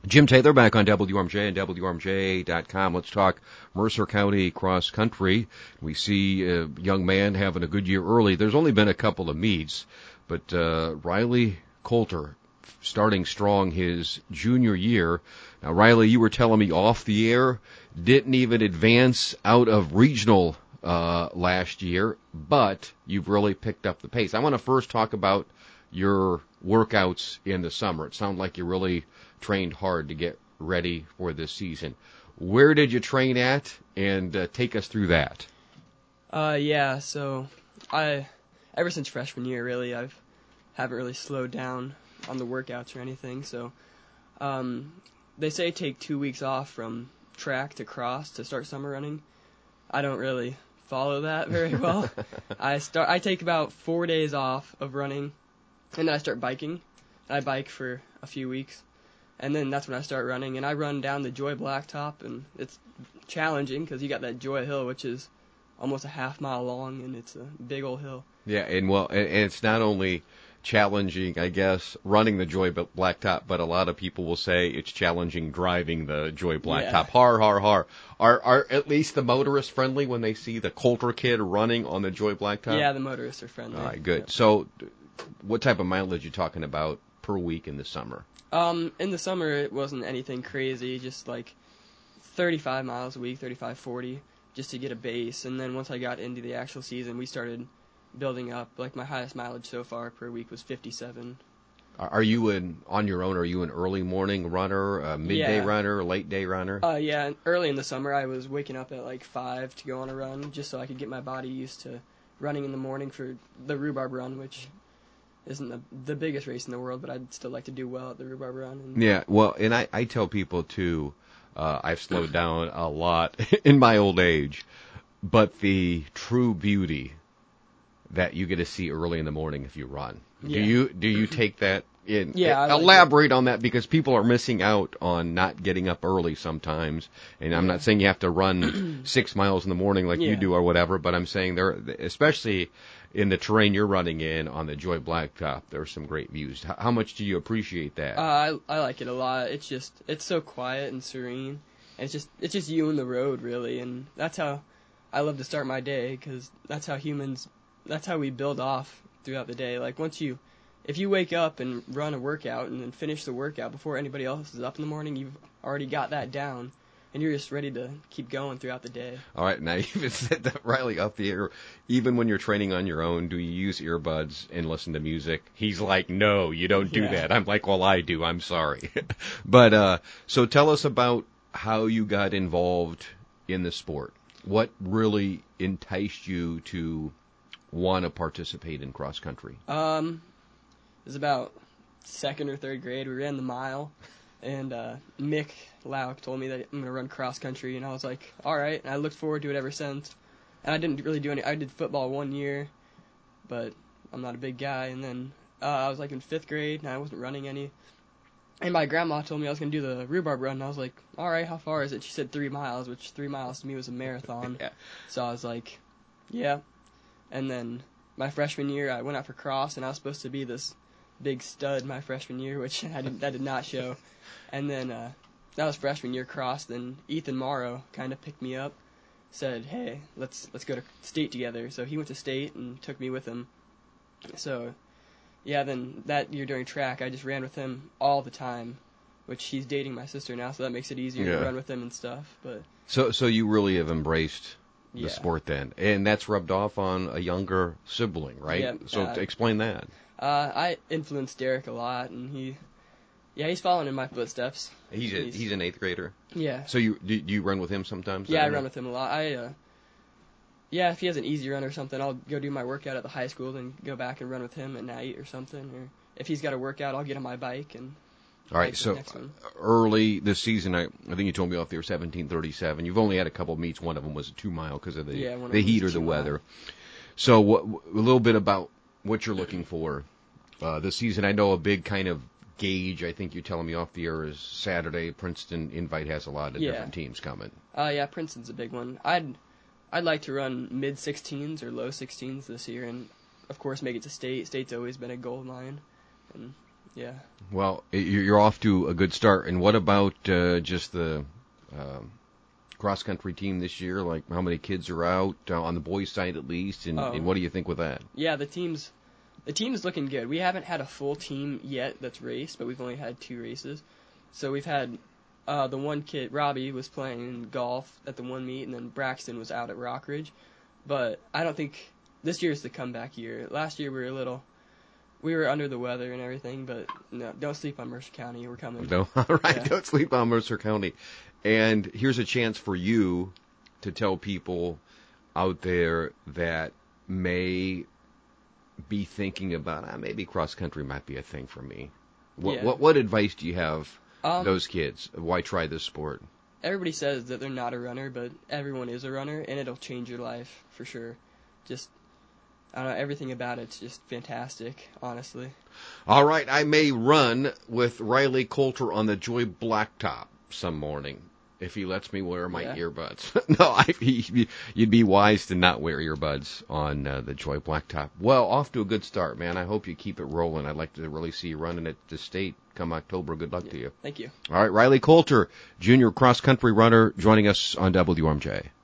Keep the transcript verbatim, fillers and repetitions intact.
Jim Taylor back on W R M J and W R M J dot com. Let's talk Mercer County cross country. We see a young man having a good year early. There's only been a couple of meets, but uh, Riley Coulter starting strong his junior year. Now, Riley, you were telling me off the air, didn't even advance out of regional uh, last year, but you've really picked up the pace. I want to first talk about your workouts in the summer. It sounds like you really trained hard to get ready for this season. Where did you train at, and uh, take us through that? Uh, yeah, so I, ever since freshman year, really, I've haven't really slowed down on the workouts or anything. So, um, they say take two weeks off from track to cross to start summer running. I don't really follow that very well. I start, I take about four days off of running, and then I start biking. I bike for a few weeks. And then that's when I start running, and I run down the Joy Blacktop, and it's challenging because you got that Joy Hill, which is almost a half mile long, and it's a big old hill. Yeah, and well, and, and it's not only challenging, I guess, running the Joy Blacktop, but a lot of people will say it's challenging driving the Joy Blacktop. Yeah. Har, har, har. Are are at least the motorists friendly when they see the Coulter kid running on the Joy Blacktop? Yeah, the motorists are friendly. All right, good. Yep. So, what type of mileage are you talking about per week in the summer? Um, in the summer, it wasn't anything crazy, just like thirty-five miles a week, thirty-five, forty, just to get a base. And then once I got into the actual season, we started building up. Like, my highest mileage so far per week was fifty-seven. Are you an, on your own, are you an early morning runner, a midday Yeah. runner, a late day runner? Uh, yeah, early in the summer, I was waking up at like five to go on a run, just so I could get my body used to running in the morning for the Rhubarb Run, which isn't the, the biggest race in the world, but I'd still like to do well at the Rhubarb Run. And Yeah, well, and I, I tell people, too, uh, I've slowed down a lot in my old age, but the true beauty that you get to see early in the morning if you run. Yeah. Do you do you take that in? Yeah, I like Elaborate on that, because people are missing out on not getting up early sometimes. And I'm Yeah. not saying you have to run six miles in the morning like you Yeah. do or whatever, but I'm saying there, especially in the terrain you're running in on the Joy Blacktop, there's some great views. How, how much do you appreciate that? Uh, I I like it a lot. It's just it's so quiet and serene. And it's just it's just you and the road, really, and that's how I love to start my day, because that's how humans that's how we build off throughout the day. Like, once you if you wake up and run a workout and then finish the workout before anybody else is up in the morning, you've already got that down, and you're just ready to keep going throughout the day. All right, now you even said that, Riley, up the air. Even when you're training on your own, do you use earbuds and listen to music? He's like, no, you don't do Yeah. that. I'm like, well, I do. I'm sorry. But uh, so tell us about how you got involved in the sport. What really enticed you to want to participate in cross country? Um, it was about second or third grade. We ran the mile, and uh, Mick Lauk told me that I'm gonna run cross country, and I was like, all right. And I looked forward to it ever since. And I didn't really do any. I did football one year, but I'm not a big guy. And then uh, I was like in fifth grade, and I wasn't running any. And my grandma told me I was gonna do the Rhubarb Run, and I was like, all right, how far is it? She said three miles, which three miles to me was a marathon. Yeah. So I was like, yeah. And then my freshman year, I went out for cross, and I was supposed to be this big stud my freshman year, which I did, that did not show. And then uh, that was freshman year cross. Then Ethan Morrow kind of picked me up, said, hey, let's let's go to state together. So he went to state and took me with him. So, yeah, then that year during track, I just ran with him all the time, which he's dating my sister now, so that makes it easier Yeah. to run with him and stuff. But So, so you really have embraced the yeah. sport then, and that's rubbed off on a younger sibling, right? Yeah, so uh, to explain that. Uh, I influenced Derek a lot, and he, yeah, he's following in my footsteps. He's a, he's, he's an eighth grader. Yeah. So you do, do you run with him sometimes? Yeah, I then? run with him a lot. I, uh, yeah, if he has an easy run or something, I'll go do my workout at the high school, then go back and run with him at night or something. Or if he's got a workout, I'll get on my bike and. All right, bike the so next one. early this season, I, I think you told me off there seventeen thirty-seven. You've only had a couple of meets. One of them was a two mile because of the Yeah, one of the them heat was or the two mile. weather. So what, a little bit about what you're looking for uh, this season. I know a big kind of gauge, I think you're telling me off the air, is Saturday. Princeton Invite has a lot of Yeah. different teams coming. Uh, yeah, Princeton's a big one. I'd I'd like to run mid sixteens or low sixteens this year, and of course make it to state. State's always been a gold mine, and Yeah. Well, you're off to a good start. And what about uh, just the um, cross-country team this year? Like, how many kids are out, uh, on the boys' side at least, and, Oh. and what do you think with that? Yeah, the team's the team's looking good. We haven't had a full team yet that's raced, but we've only had two races. So we've had uh, the one kid, Robbie, was playing golf at the one meet, and then Braxton was out at Rockridge. But I don't think this year's the comeback year. Last year we were a little, we were under the weather and everything, but no, don't sleep on Mercer County. We're coming. No, all right, Yeah. Don't sleep on Mercer County. And here's a chance for you to tell people out there that may be thinking about, ah, maybe cross country might be a thing for me. What Yeah. what what advice do you have Um, those kids? Why try this sport? Everybody says that they're not a runner, but everyone is a runner, and it'll change your life for sure. Just, I don't know, everything about it's just fantastic, honestly. All right, I may run with Riley Coulter on the Joy Blacktop some morning if he lets me wear my Yeah. earbuds. No, I, he, you'd be wise to not wear earbuds on uh, the Joy Blacktop. Well, off to a good start, man. I hope you keep it rolling. I'd like to really see you running at the state come October. Good luck Yeah. to you. Thank you. All right, Riley Coulter, junior cross-country runner, joining us on W R M J.